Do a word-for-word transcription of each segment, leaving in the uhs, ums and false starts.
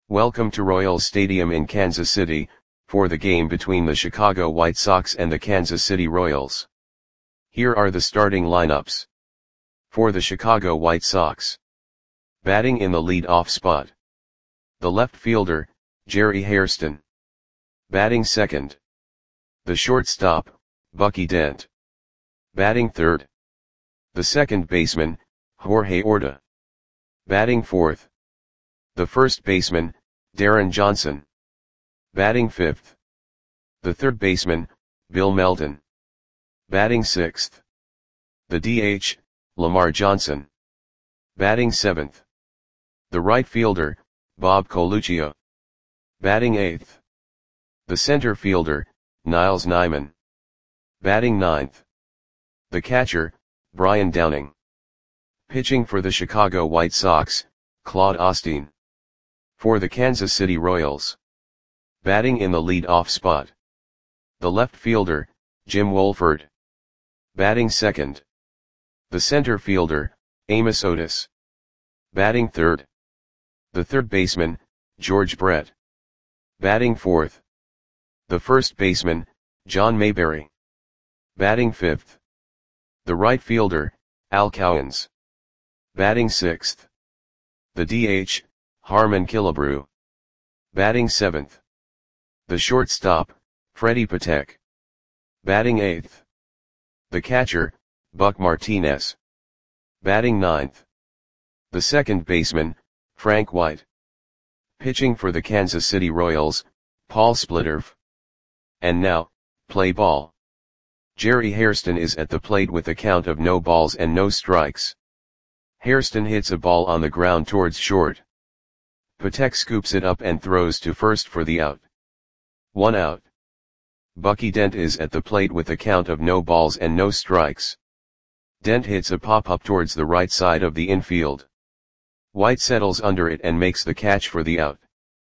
Welcome to Royals Stadium in Kansas City, for the game between the Chicago White Sox and the Kansas City Royals. Here are the starting lineups. For the Chicago White Sox. Batting in the lead-off spot. The left fielder, Jerry Hairston. Batting second. The shortstop, Bucky Dent. Batting third. The second baseman, Jorge Orta. Batting fourth. The first baseman, Darren Johnson. Batting fifth. The third baseman, Bill Melton. Batting sixth. The D H, Lamar Johnson. Batting seventh. The right fielder, Bob Coluccio. Batting eighth. The center fielder, Niles Nyman. Batting ninth. The catcher, Brian Downing. Pitching for the Chicago White Sox, Claude Osteen. For the Kansas City Royals. Batting in the lead-off spot. The left fielder, Jim Wohlford. Batting second. The center fielder, Amos Otis. Batting third. The third baseman, George Brett. Batting fourth. The first baseman, John Mayberry. Batting fifth. The right fielder, Al Cowens. Batting sixth. The D H, Harmon Killebrew. Batting seventh. The shortstop, Freddie Patek. Batting eighth. The catcher, Buck Martinez. Batting ninth. The second baseman, Frank White. Pitching for the Kansas City Royals, Paul Splitterf. And now, play ball. Jerry Hairston is at the plate with a count of no balls and no strikes. Hairston hits a ball on the ground towards short. Patek scoops it up and throws to first for the out. One out. Bucky Dent is at the plate with a count of no balls and no strikes. Dent hits a pop-up towards the right side of the infield. White settles under it and makes the catch for the out.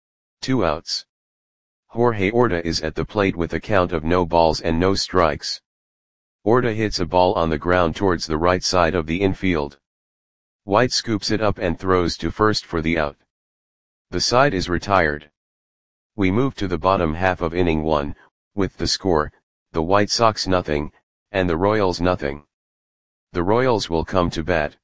Two outs. Jorge Orta is at the plate with a count of no balls and no strikes. Orta hits a ball on the ground towards the right side of the infield. White scoops it up and throws to first for the out. The side is retired. We move to the bottom half of inning one, with the score, the White Sox nothing, and the Royals nothing. The Royals will come to bat.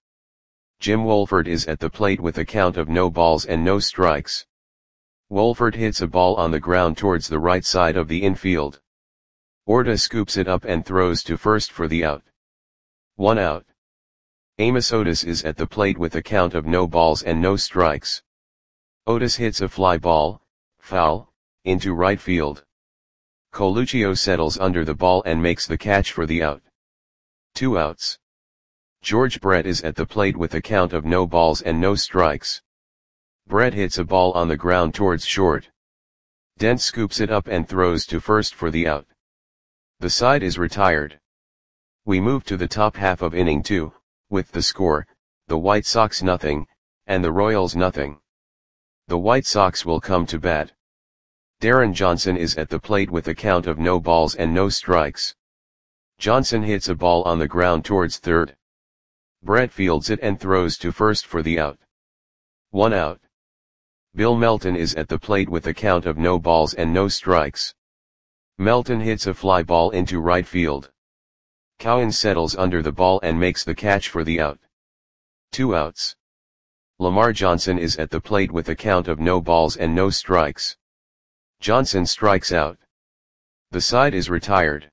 Jim Wohlford is at the plate with a count of no balls and no strikes. Wohlford hits a ball on the ground towards the right side of the infield. Orta scoops it up and throws to first for the out. One out. Amos Otis is at the plate with a count of no balls and no strikes. Otis hits a fly ball, foul, into right field. Coluccio settles under the ball and makes the catch for the out. Two outs. George Brett is at the plate with a count of no balls and no strikes. Brett hits a ball on the ground towards short. Dent scoops it up and throws to first for the out. The side is retired. We move to the top half of inning two, with the score, the White Sox nothing, and the Royals nothing. The White Sox will come to bat. Darren Johnson is at the plate with a count of no balls and no strikes. Johnson hits a ball on the ground towards third. Brett fields it and throws to first for the out. One out. Bill Melton is at the plate with a count of no balls and no strikes. Melton hits a fly ball into right field. Cowens settles under the ball and makes the catch for the out. Two outs. Lamar Johnson is at the plate with a count of no balls and no strikes. Johnson strikes out. The side is retired.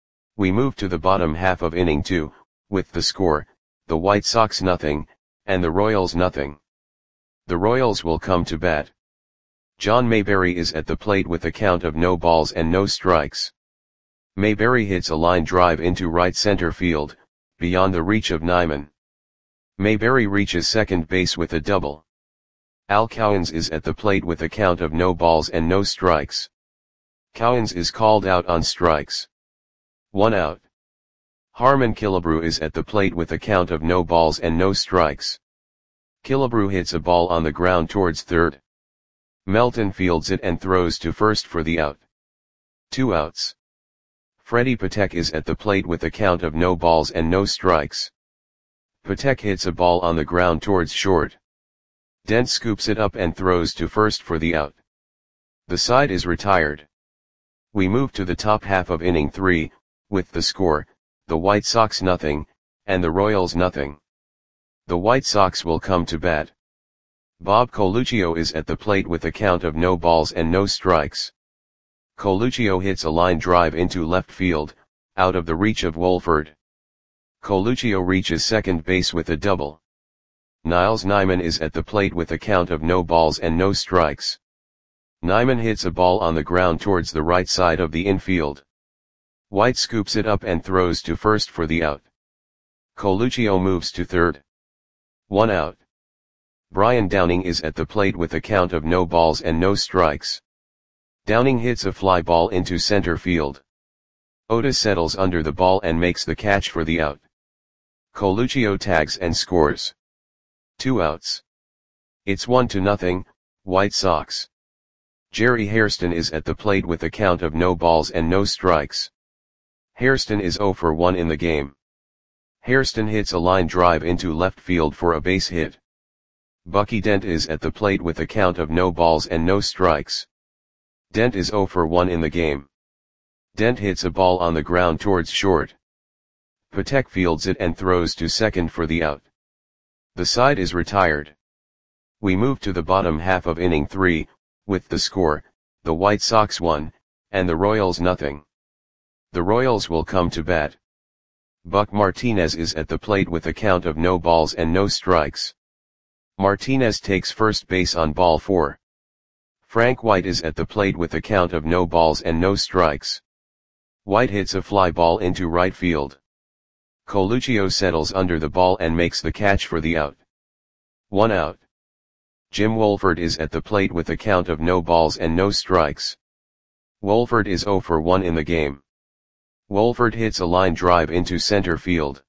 We move to the bottom half of inning two, with the score, the White Sox nothing, and the Royals nothing. The Royals will come to bat. John Mayberry is at the plate with a count of no balls and no strikes. Mayberry hits a line drive into right center field, beyond the reach of Nyman. Mayberry reaches second base with a double. Al Cowens is at the plate with a count of no balls and no strikes. Cowens is called out on strikes. One out. Harmon Killebrew is at the plate with a count of no balls and no strikes. Killebrew hits a ball on the ground towards third. Melton fields it and throws to first for the out. Two outs. Freddie Patek is at the plate with a count of no balls and no strikes. Patek hits a ball on the ground towards short. Dent scoops it up and throws to first for the out. The side is retired. We move to the top half of inning three, with the score, the White Sox nothing, and the Royals nothing. The White Sox will come to bat. Bob Coluccio is at the plate with a count of no balls and no strikes. Coluccio hits a line drive into left field, out of the reach of Wolford. Coluccio reaches second base with a double. Niles Nyman is at the plate with a count of no balls and no strikes. Nyman hits a ball on the ground towards the right side of the infield. White scoops it up and throws to first for the out. Coluccio moves to third. One out. Brian Downing is at the plate with a count of no balls and no strikes. Downing hits a fly ball into center field. Otis settles under the ball and makes the catch for the out. Coluccio tags and scores. Two outs. It's one to nothing, White Sox. Jerry Hairston is at the plate with a count of no balls and no strikes. Hairston is zero for one in the game. Hairston hits a line drive into left field for a base hit. Bucky Dent is at the plate with a count of no balls and no strikes. Dent is zero for one in the game. Dent hits a ball on the ground towards short. Patek fields it and throws to second for the out. The side is retired. We move to the bottom half of inning three, with the score, the White Sox one, and the Royals nothing. The Royals will come to bat. Buck Martinez is at the plate with a count of no balls and no strikes. Martinez takes first base on ball four. Frank White is at the plate with a count of no balls and no strikes. White hits a fly ball into right field. Coluccio settles under the ball and makes the catch for the out. One out. Jim Wolford is at the plate with a count of no balls and no strikes. Wolford is zero for one in the game. Wolford hits a line drive into center field.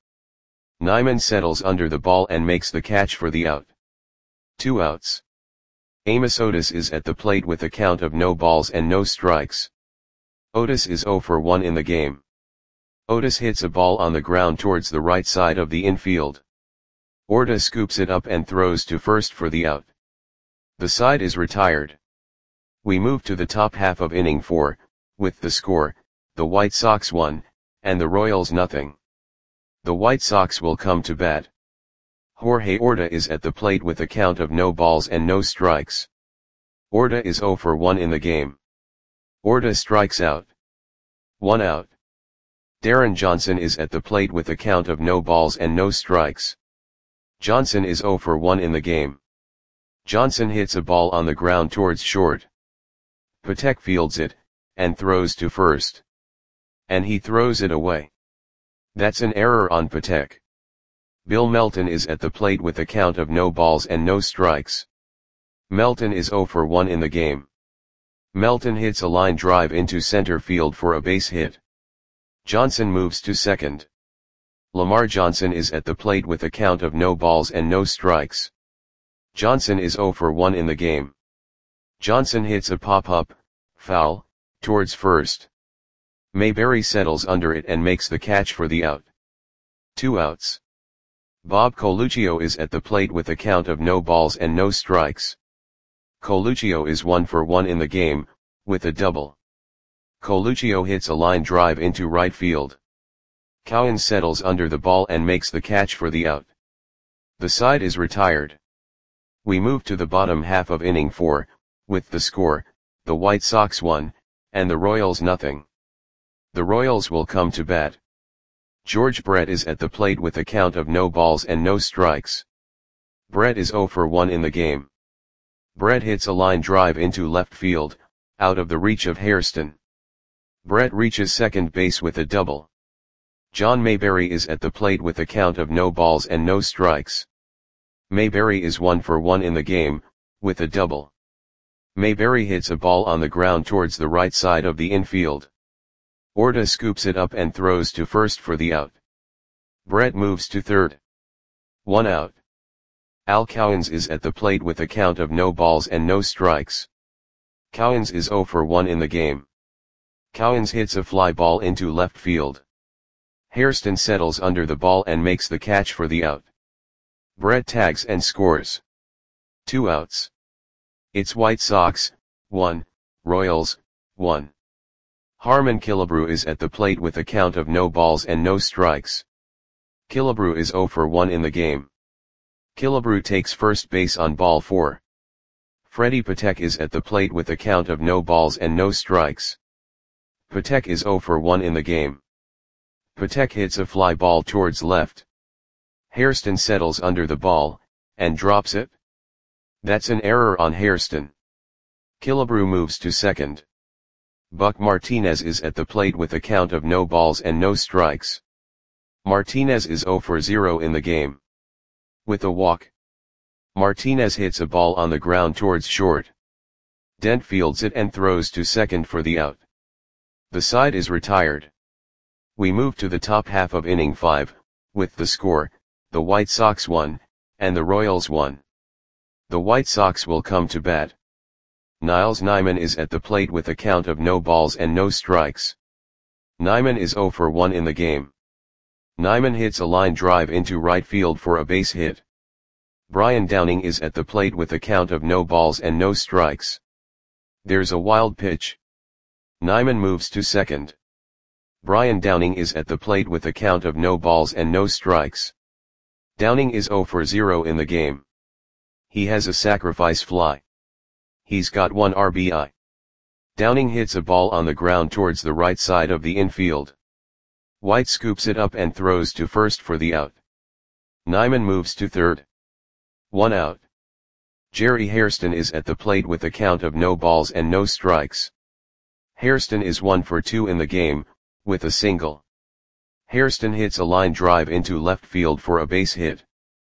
Nyman settles under the ball and makes the catch for the out. Two outs. Amos Otis is at the plate with a count of no balls and no strikes. Otis is zero for one in the game. Otis hits a ball on the ground towards the right side of the infield. Orta scoops it up and throws to first for the out. The side is retired. We move to the top half of inning four, with the score, the White Sox one, and the Royals nothing. The White Sox will come to bat. Jorge Orta is at the plate with a count of no balls and no strikes. Orta is zero for one in the game. Orta strikes out. One out. Darren Johnson is at the plate with a count of no balls and no strikes. Johnson is zero for one in the game. Johnson hits a ball on the ground towards short. Patek fields it, and throws to first. And he throws it away. That's an error on Patek. Bill Melton is at the plate with a count of no balls and no strikes. Melton is zero for one in the game. Melton hits a line drive into center field for a base hit. Johnson moves to second. Lamar Johnson is at the plate with a count of no balls and no strikes. Johnson is zero for one in the game. Johnson hits a pop-up, foul, towards first. Mayberry settles under it and makes the catch for the out. Two outs. Bob Coluccio is at the plate with a count of no balls and no strikes. Coluccio is one for one in the game, with a double. Coluccio hits a line drive into right field. Cowan settles under the ball and makes the catch for the out. The side is retired. We move to the bottom half of inning four, with the score, the White Sox one, and the Royals nothing. The Royals will come to bat. George Brett is at the plate with a count of no balls and no strikes. Brett is zero for one in the game. Brett hits a line drive into left field, out of the reach of Hairston. Brett reaches second base with a double. John Mayberry is at the plate with a count of no balls and no strikes. Mayberry is one for one in the game, with a double. Mayberry hits a ball on the ground towards the right side of the infield. Orta scoops it up and throws to first for the out. Brett moves to third. One out. Al Cowens is at the plate with a count of no balls and no strikes. Cowens is zero for one in the game. Cowens hits a fly ball into left field. Hairston settles under the ball and makes the catch for the out. Brett tags and scores. Two outs. It's White Sox, one, Royals, one. Harmon Killebrew is at the plate with a count of no balls and no strikes. Killebrew is oh for one in the game. Killebrew takes first base on ball four. Freddie Patek is at the plate with a count of no balls and no strikes. Patek is oh for one in the game. Patek hits a fly ball towards left. Hairston settles under the ball, and drops it. That's an error on Hairston. Killebrew moves to second. Buck Martinez is at the plate with a count of no balls and no strikes. Martinez is oh for zero in the game. With a walk, Martinez hits a ball on the ground towards short. Dent fields it and throws to second for the out. The side is retired. We move to the top half of inning five, with the score, the White Sox one, and the Royals one. The White Sox will come to bat. Niles Nyman is at the plate with a count of no balls and no strikes. Nyman is oh for one in the game. Nyman hits a line drive into right field for a base hit. Brian Downing is at the plate with a count of no balls and no strikes. There's a wild pitch. Nyman moves to second. Brian Downing is at the plate with a count of no balls and no strikes. Downing is oh for zero in the game. He has a sacrifice fly. He's got one R B I. Downing hits a ball on the ground towards the right side of the infield. White scoops it up and throws to first for the out. Nyman moves to third. One out. Jerry Hairston is at the plate with a count of no balls and no strikes. Hairston is one for two in the game, with a single. Hairston hits a line drive into left field for a base hit.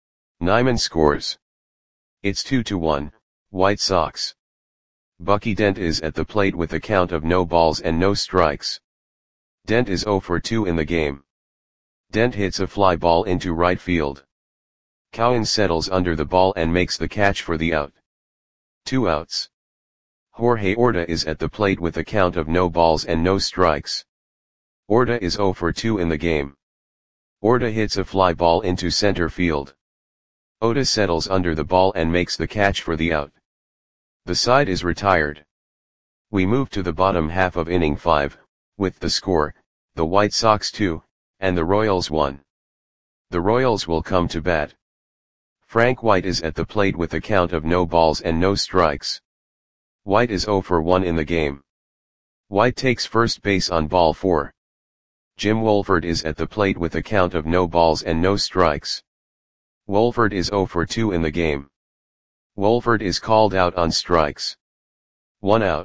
Nyman scores. It's two to one, White Sox. Bucky Dent is at the plate with a count of no balls and no strikes. Dent is oh for two in the game. Dent hits a fly ball into right field. Cowan settles under the ball and makes the catch for the out. Two outs. Jorge Orta is at the plate with a count of no balls and no strikes. Orta is oh for two in the game. Orta hits a fly ball into center field. Orta settles under the ball and makes the catch for the out. The side is retired. We move to the bottom half of inning five, with the score, the White Sox two, and the Royals one. The Royals will come to bat. Frank White is at the plate with a count of no balls and no strikes. White is oh for one in the game. White takes first base on ball four. Jim Wolford is at the plate with a count of no balls and no strikes. Wolford is oh for two in the game. Wolford is called out on strikes. One out.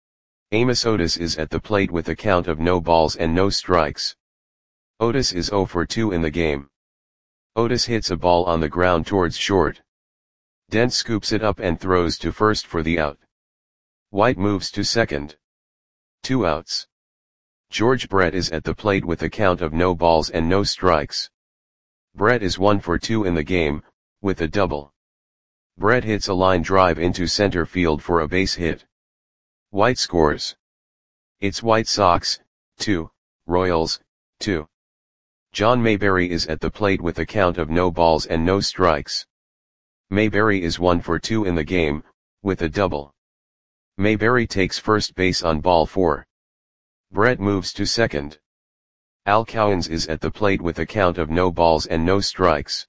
Amos Otis is at the plate with a count of no balls and no strikes. Otis is oh for two in the game. Otis hits a ball on the ground towards short. Dent scoops it up and throws to first for the out. White moves to second. Two outs. George Brett is at the plate with a count of no balls and no strikes. Brett is one for two in the game, with a double. Brett hits a line drive into center field for a base hit. White scores. It's White Sox, two, Royals, two. John Mayberry is at the plate with a count of no balls and no strikes. Mayberry is one for two in the game, with a double. Mayberry takes first base on ball four. Brett moves to second. Al Cowens is at the plate with a count of no balls and no strikes.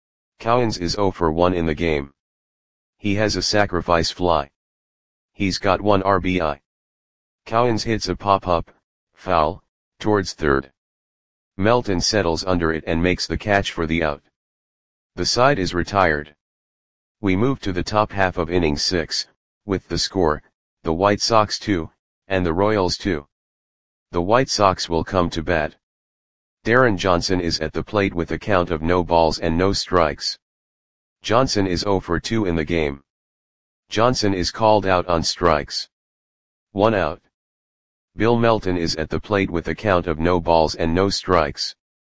Cowens is oh for one in the game. He has a sacrifice fly. He's got one R B I. Cowens hits a pop-up, foul, towards third. Melton settles under it and makes the catch for the out. The side is retired. We move to the top half of inning six, with the score, the White Sox two, and the Royals two. The White Sox will come to bat. Darren Johnson is at the plate with a count of no balls and no strikes. Johnson is oh for two in the game. Johnson is called out on strikes. One out. Bill Melton is at the plate with a count of no balls and no strikes.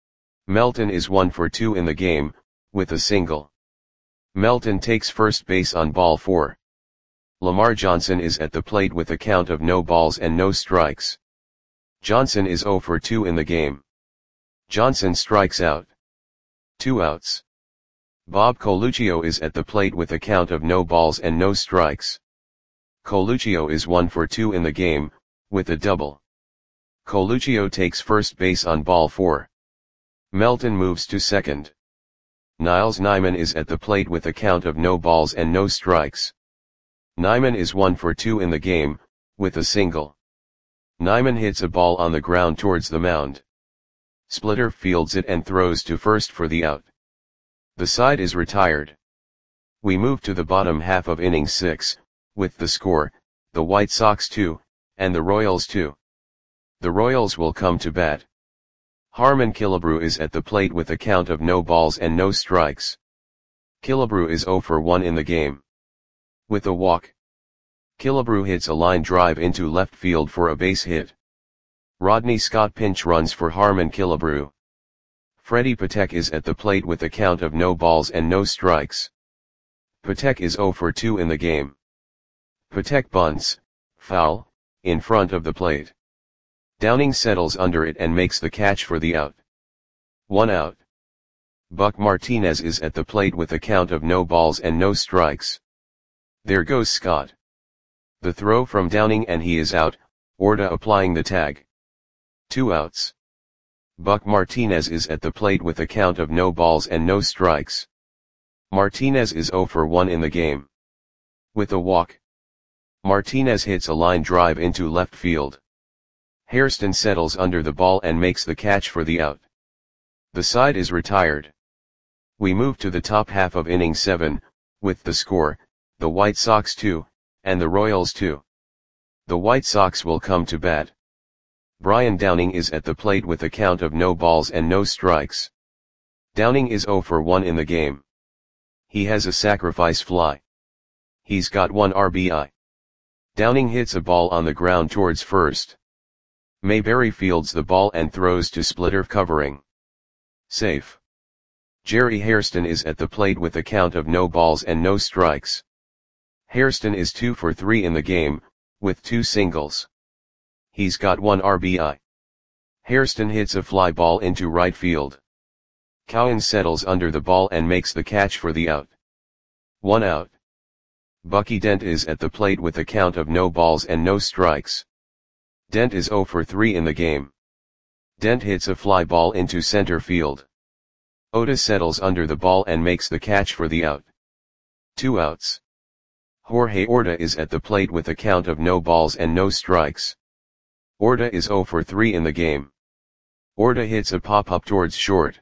Melton is one for two in the game, with a single. Melton takes first base on ball four. Lamar Johnson is at the plate with a count of no balls and no strikes. Johnson is oh for two in the game. Johnson strikes out. Two outs. Bob Coluccio is at the plate with a count of no balls and no strikes. Coluccio is one for two in the game, with a double. Coluccio takes first base on ball four. Melton moves to second. Niles Nyman is at the plate with a count of no balls and no strikes. Nyman is one for two in the game, with a single. Nyman hits a ball on the ground towards the mound. Splitter fields it and throws to first for the out. The side is retired. We move to the bottom half of inning six, with the score, the White Sox two, and the Royals two. The Royals will come to bat. Harmon Killebrew is at the plate with a count of no balls and no strikes. Killebrew is zero for one in the game. With a walk. Killebrew hits a line drive into left field for a base hit. Rodney Scott pinch runs for Harmon Killebrew. Freddie Patek is at the plate with a count of no balls and no strikes. Patek is zero for two in the game. Patek bunts, foul, in front of the plate. Downing settles under it and makes the catch for the out. One out. Buck Martinez is at the plate with a count of no balls and no strikes. There goes Scott. The throw from Downing and he is out, Orta applying the tag. Two outs. Buck Martinez is at the plate with a count of no balls and no strikes. Martinez is zero for one in the game. With a walk. Martinez hits a line drive into left field. Hairston settles under the ball and makes the catch for the out. The side is retired. We move to the top half of inning seven, with the score, the White Sox two, and the Royals two. The White Sox will come to bat. Brian Downing is at the plate with a count of no balls and no strikes. Downing is zero for one in the game. He has a sacrifice fly. He's got one R B I. Downing hits a ball on the ground towards first. Mayberry fields the ball and throws to Splitter covering. Safe. Jerry Hairston is at the plate with a count of no balls and no strikes. Hairston is two for three in the game, with two singles. He's got one R B I. Hairston hits a fly ball into right field. Cowan settles under the ball and makes the catch for the out. One out. Bucky Dent is at the plate with a count of no balls and no strikes. Dent is zero for three in the game. Dent hits a fly ball into center field. Otis settles under the ball and makes the catch for the out. Two outs. Jorge Orta is at the plate with a count of no balls and no strikes. Orta is zero for three in the game. Orta hits a pop-up towards short.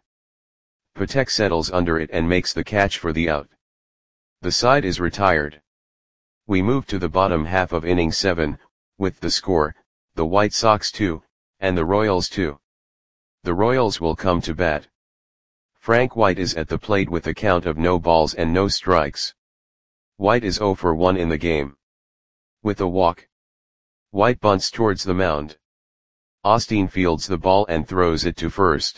Patek settles under it and makes the catch for the out. The side is retired. We move to the bottom half of inning seven, with the score, the White Sox two, and the Royals two. The Royals will come to bat. Frank White is at the plate with a count of no balls and no strikes. White is zero for one in the game. With a walk. White bunts towards the mound. Osteen fields the ball and throws it to first.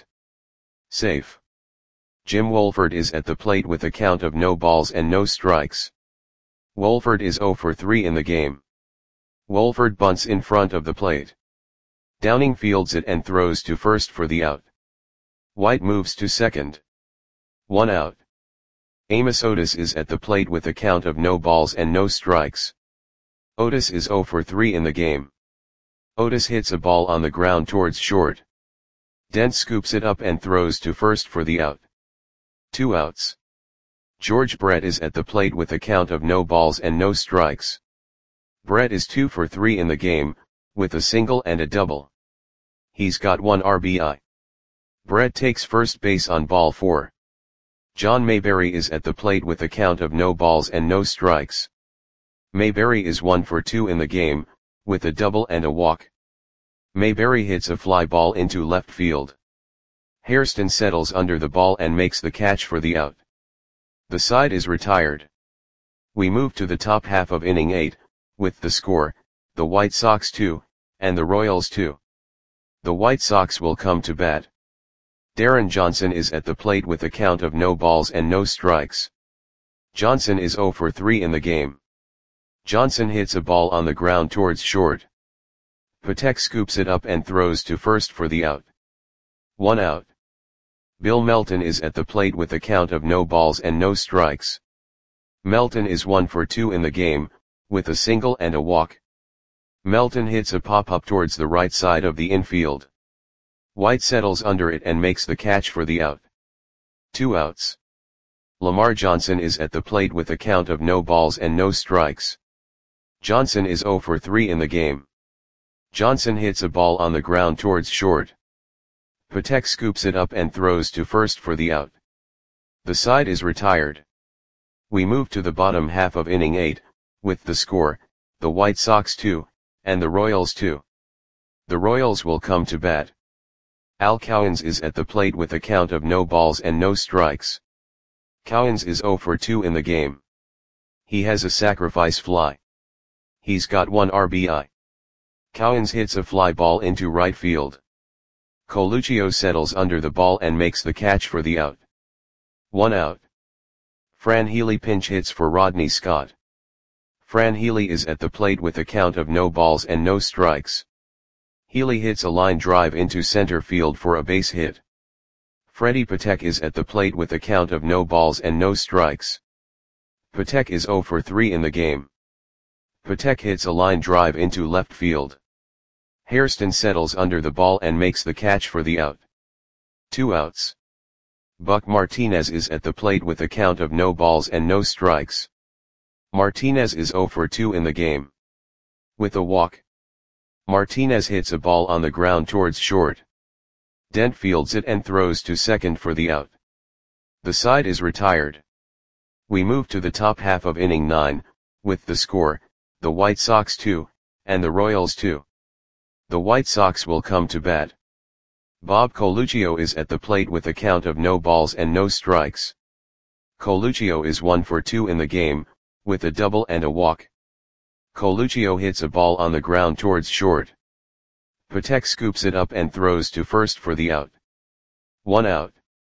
Safe. Jim Wolford is at the plate with a count of no balls and no strikes. Wolford is zero for three in the game. Wolford bunts in front of the plate. Downing fields it and throws to first for the out. White moves to second. One out. Amos Otis is at the plate with a count of no balls and no strikes. Otis is zero for three in the game. Otis hits a ball on the ground towards short. Dent scoops it up and throws to first for the out. Two outs. George Brett is at the plate with a count of no balls and no strikes. Brett is two for three in the game, with a single and a double. He's got one R B I. Brett takes first base on ball four. John Mayberry is at the plate with a count of no balls and no strikes. Mayberry is one for two in the game, with a double and a walk. Mayberry hits a fly ball into left field. Hairston settles under the ball and makes the catch for the out. The side is retired. We move to the top half of inning eight, with the score, the White Sox two, and the Royals two. The White Sox will come to bat. Darren Johnson is at the plate with a count of no balls and no strikes. Johnson is zero for three in the game. Johnson hits a ball on the ground towards short. Patek scoops it up and throws to first for the out. One out. Bill Melton is at the plate with a count of no balls and no strikes. Melton is one for two in the game, with a single and a walk. Melton hits a pop-up towards the right side of the infield. White settles under it and makes the catch for the out. Two outs. Lamar Johnson is at the plate with a count of no balls and no strikes. Johnson is oh for three in the game. Johnson hits a ball on the ground towards short. Patek scoops it up and throws to first for the out. The side is retired. We move to the bottom half of inning eight, with the score, the White Sox two, and the Royals two. The Royals will come to bat. Al Cowens is at the plate with a count of no balls and no strikes. Cowens is oh for two in the game. He has a sacrifice fly. He's got one R B I. Cowens hits a fly ball into right field. Coluccio settles under the ball and makes the catch for the out. One out. Fran Healy pinch hits for Rodney Scott. Fran Healy is at the plate with a count of no balls and no strikes. Healy hits a line drive into center field for a base hit. Freddie Patek is at the plate with a count of no balls and no strikes. Patek is oh for three in the game. Patek hits a line drive into left field. Hairston settles under the ball and makes the catch for the out. Two outs. Buck Martinez is at the plate with a count of no balls and no strikes. Martinez is oh for two in the game. With a walk. Martinez hits a ball on the ground towards short. Dent fields it and throws to second for the out. The side is retired. We move to the top half of inning nine, with the score, the White Sox two, and the Royals two. The White Sox will come to bat. Bob Coluccio is at the plate with a count of no balls and no strikes. Coluccio is one for two in the game, with a double and a walk. Coluccio hits a ball on the ground towards short. Patek scoops it up and throws to first for the out. One out.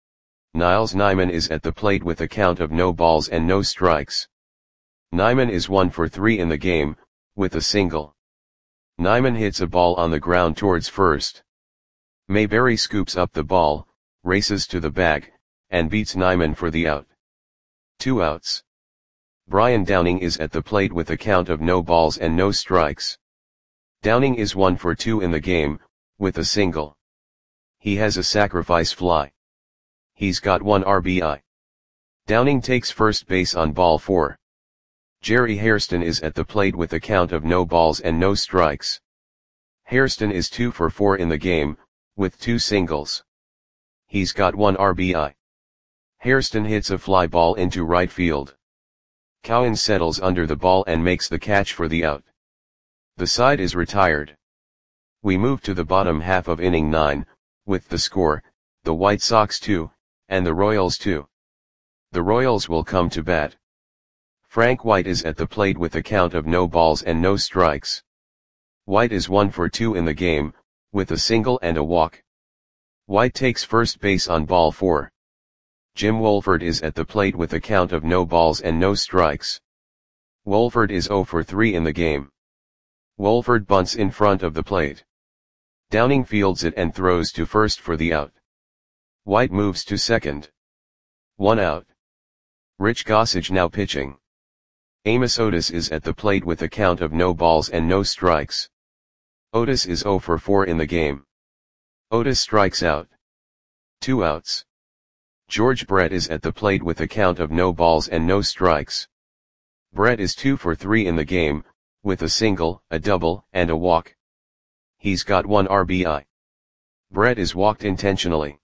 Niles Nyman is at the plate with a count of no balls and no strikes. Nyman is one for three in the game, with a single. Nyman hits a ball on the ground towards first. Mayberry scoops up the ball, races to the bag, and beats Nyman for the out. Two outs. Brian Downing is at the plate with a count of no balls and no strikes. Downing is one for two in the game, with a single. He has a sacrifice fly. He's got one R B I. Downing takes first base on ball four. Jerry Hairston is at the plate with a count of no balls and no strikes. Hairston is two for four in the game, with two singles. He's got one R B I. Hairston hits a fly ball into right field. Cowens settles under the ball and makes the catch for the out. The side is retired. We move to the bottom half of inning nine, with the score, the White Sox two, and the Royals two. The Royals will come to bat. Frank White is at the plate with a count of no balls and no strikes. White is one for two in the game, with a single and a walk. White takes first base on ball four. Jim Wolford is at the plate with a count of no balls and no strikes. Wolford is oh for three in the game. Wolford bunts in front of the plate. Downing fields it and throws to first for the out. White moves to second. One out. Rich Gossage now pitching. Amos Otis is at the plate with a count of no balls and no strikes. Otis is oh for four in the game. Otis strikes out. Two outs. George Brett is at the plate with a count of no balls and no strikes. Brett is two for three in the game, with a single, a double, and a walk. He's got one R B I. Brett is walked intentionally.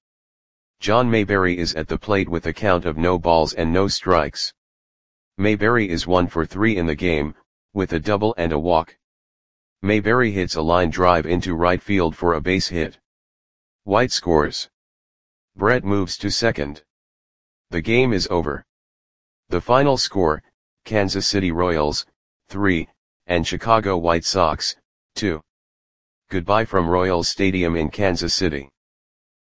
John Mayberry is at the plate with a count of no balls and no strikes. Mayberry is one for three in the game, with a double and a walk. Mayberry hits a line drive into right field for a base hit. White scores. Brett moves to second. The game is over. The final score, Kansas City Royals, three, and Chicago White Sox, two. Goodbye from Royals Stadium in Kansas City.